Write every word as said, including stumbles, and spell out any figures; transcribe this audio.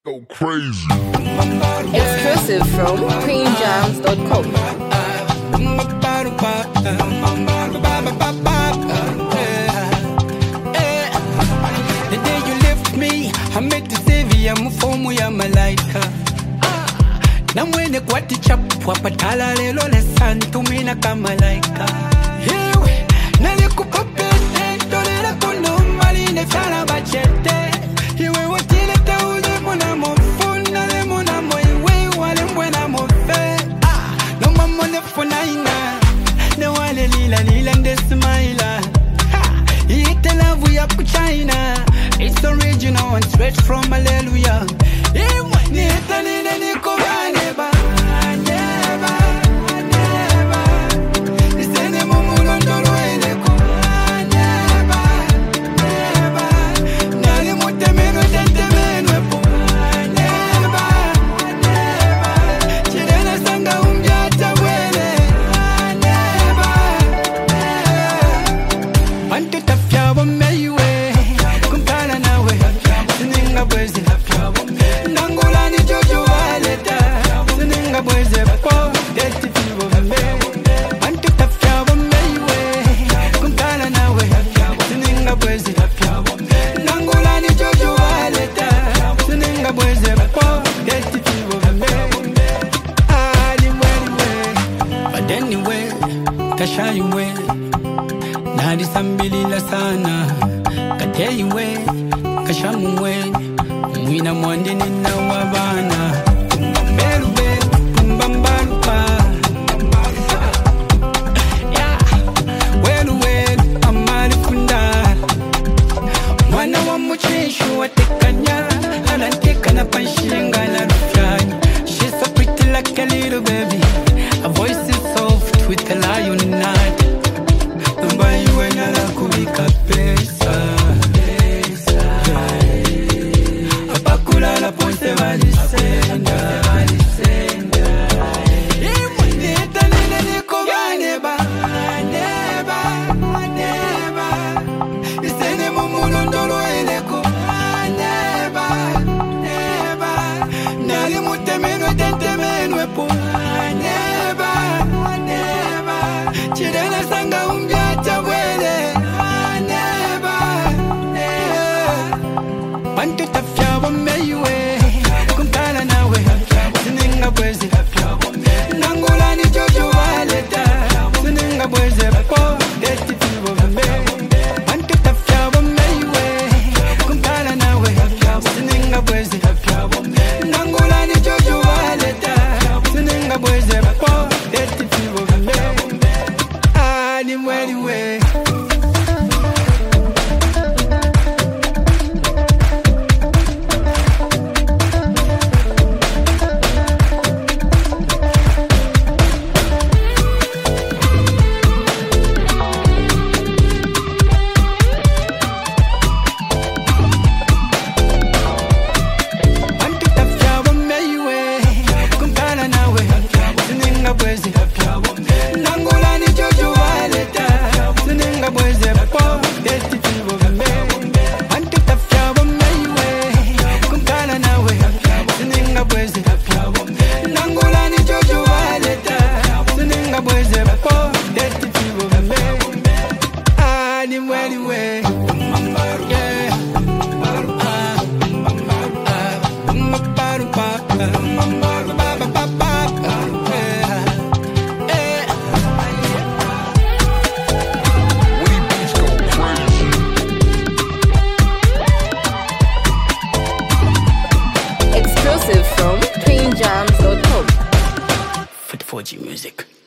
Go crazy. Exclusive from queen jams dot com. The day you left me, I met the savior, mufomu ya malaika. Namwene kwati chapu, wapatala lelo lesantu mina kamalaika. Hiwe, nalikupapete, tolera kono maline fala bachete. Hiwe watile taule muna mofuna, le muna moiwe, wale mwena mofe. No mamone funaina, ne wale lila lila nde smaila. Eat the love we up to China. It's original and straight from Hallelujah. Anyway, kashayiwe nalisambilila sana kateyiwe kashamuwe mwina mwandini na wabana mbelube mbambalupa welu welu amalifunda mwana wa muchishu watekanya ananteka na panshinga na rufyani. She's so pretty like a little baby. Her voice is soft with a lion in night. Numba iwe nala kubika pesa. Apakula la ponte valisenda. Iwe nita nene niko vaneba. Neba, neba. Isene mumulondolo eleko. Neba, neba. Nali mutemenwe tentemenwe po. Chirena sanga umbiata wele Neba, neba Bantu tafya wa meiwe Kumpala nawe Sininga bwezi Nangula ni jojo waleta Sininga bwezi po Deti tivo vame Bantu tafya wa meiwe Kumpala nawe Sininga bwezi Nangula ni jojo waleta Sininga bwezi po Deti tivo vame Anyway, anyway, yeah. Exclusive from queen jams dot com. For the four G music.